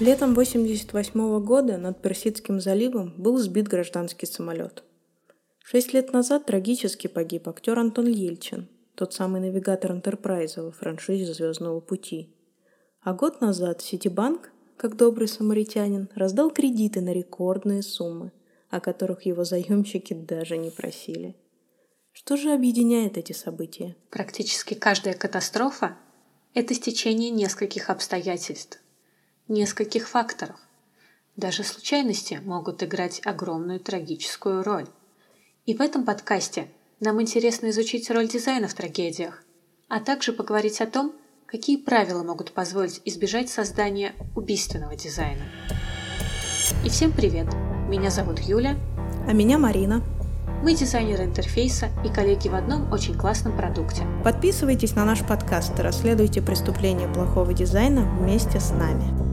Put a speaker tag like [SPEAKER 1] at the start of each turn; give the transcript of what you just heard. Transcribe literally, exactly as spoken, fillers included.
[SPEAKER 1] Летом восемьдесят восьмого года над Персидским заливом был сбит гражданский самолет. Шесть лет назад трагически погиб актер Антон Ельчин, тот самый навигатор Энтерпрайза во франшизе «Звездного пути». А год назад Ситибанк, как добрый самаритянин, раздал кредиты на рекордные суммы, о которых его заемщики даже не просили. Что же объединяет эти события?
[SPEAKER 2] Практически каждая катастрофа – это стечение нескольких обстоятельств, нескольких факторов. Даже случайности могут играть огромную трагическую роль. И в этом подкасте нам интересно изучить роль дизайна в трагедиях, а также поговорить о том, какие правила могут позволить избежать создания убийственного дизайна. И всем привет! Меня зовут Юля.
[SPEAKER 1] А меня Марина.
[SPEAKER 2] Мы дизайнеры интерфейса и коллеги в одном очень классном продукте.
[SPEAKER 1] Подписывайтесь на наш подкаст и расследуйте преступления плохого дизайна вместе с нами.